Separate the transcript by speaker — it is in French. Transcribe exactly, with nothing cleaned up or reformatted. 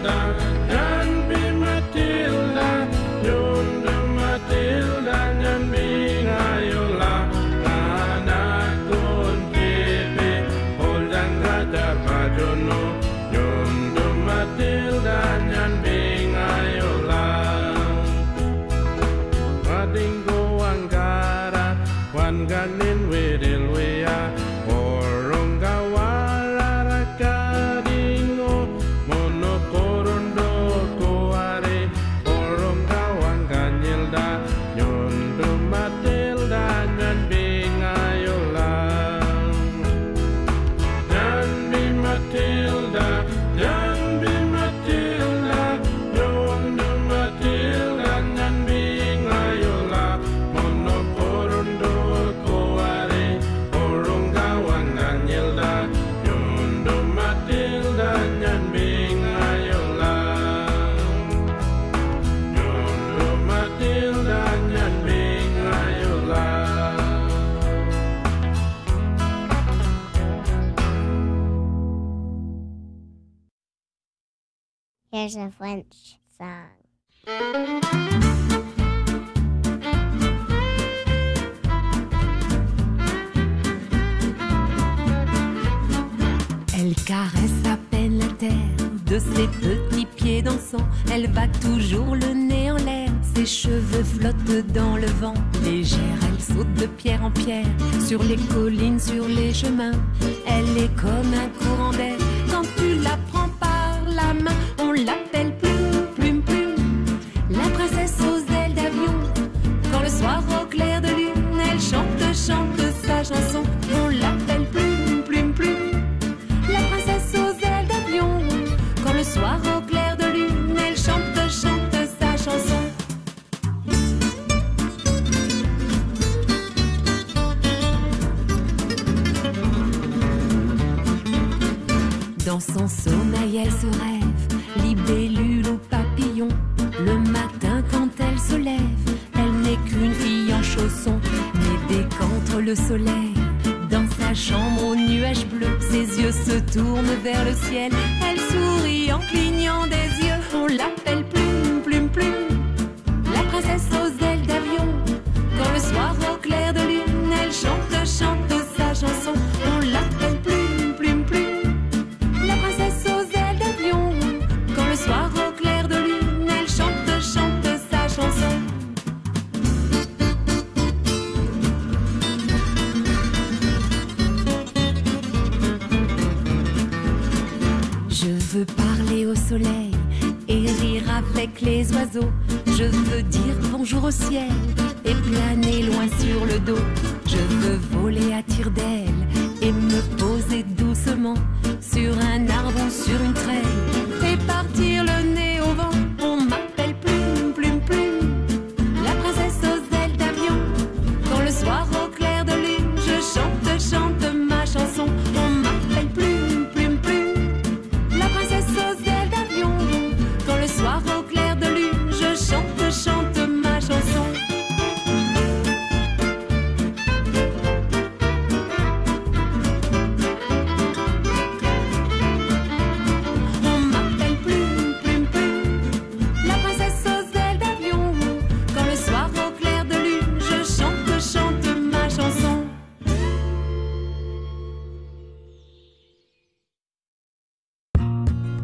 Speaker 1: Matilda, nyan bi Matilda, yunda Matilda, nyan bi ngayola, anak kun kipi, holdan gada pajono, yunda Matilda, nyan bi ngayola. Madingo angkara, wan ganin wiril wea, orong gawara rakadingo, mono korondo koare, orong gawang ganyilda, nyondo Matilda, nyan bingayola. Nyan bi Matilda, nyan bi Matilda, nyondo Matilda, nyan bingayola, mono korondo koare, orong gawang ganyilda, nyondo Matilda, nyan bingayola. Nyondo Matilda, nyan bingayola.
Speaker 2: Here's a French song.
Speaker 3: Elle caresse à peine la terre de ses petits pieds dansants. Elle va toujours le nez en l'air, ses cheveux flottent dans le vent. Légère, elle saute de pierre en pierre, sur les collines, sur les chemins. Elle est comme un courant d'air, quand tu la prends par la main. On l'appelle Plume, Plume, Plume, la princesse aux ailes d'avion. Quand le soir au clair de lune, elle chante, chante sa chanson. On l'appelle Plume, Plume, Plume, la princesse aux ailes d'avion. Quand le soir au clair de lune, elle chante, chante sa chanson. Dans son sommeil, elle se rêve, libellule ou papillon. Le matin, quand elle se lève, elle n'est qu'une fille en chaussons, mais dès qu'entre le soleil, dans sa chambre aux nuages bleus, ses yeux se tournent vers le ciel. Elle sourit en clignant des yeux. On l'appelle Plume, Plume, Plume, la princesse aux ailes d'avion. Quand le soir au clair de lune, elle chante, chante sa chanson. On l'appelle Plume, Plume, Plume, la princesse aux ailes d'avion. Quand le soir au clair de lune, elle chante, chante sa chanson. Je veux parler au soleil et rire avec les oiseaux. Je veux dire bonjour au ciel et planer loin sur le dos. Je veux voler à tire-d'aile et me poser doucement sur un arbre ou sur une treille.